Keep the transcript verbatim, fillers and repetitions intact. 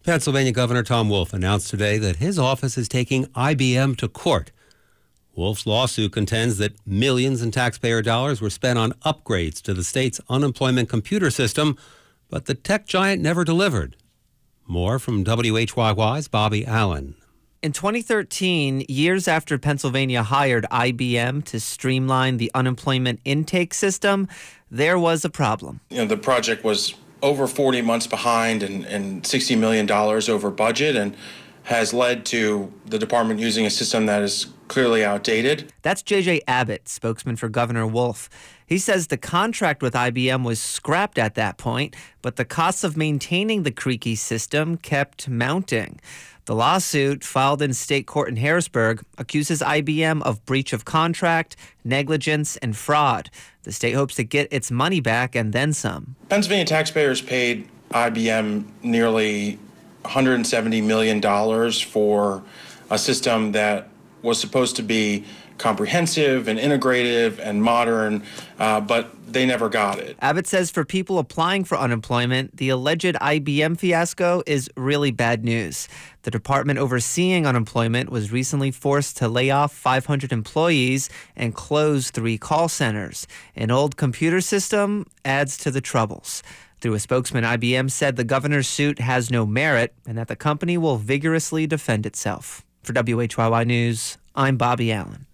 Pennsylvania Governor Tom Wolf announced today that his office is taking I B M to court. Wolf's lawsuit contends that millions in taxpayer dollars were spent on upgrades to the state's unemployment computer system, but the tech giant never delivered. More from W H Y Y's Bobby Allen. In twenty thirteen, years after Pennsylvania hired I B M to streamline the unemployment intake system, there was a problem. You know, the project was over forty months behind and, and sixty million dollars over budget, and has led to the department using a system that is clearly outdated. That's J J Abbott, spokesman for Governor Wolf. He says the contract with I B M was scrapped at that point, but the costs of maintaining the creaky system kept mounting. The lawsuit, filed in state court in Harrisburg, accuses I B M of breach of contract, negligence, and fraud. The state hopes to get its money back and then some. Pennsylvania taxpayers paid I B M nearly one hundred seventy million dollars for a system that was supposed to be comprehensive and integrative and modern, uh, but they never got it. Abbott says for people applying for unemployment, the alleged I B M fiasco is really bad news. The department overseeing unemployment was recently forced to lay off five hundred employees and close three call centers. An old computer system adds to the troubles. Through a spokesman, I B M said the governor's suit has no merit and that the company will vigorously defend itself. For W H Y Y News, I'm Bobby Allen.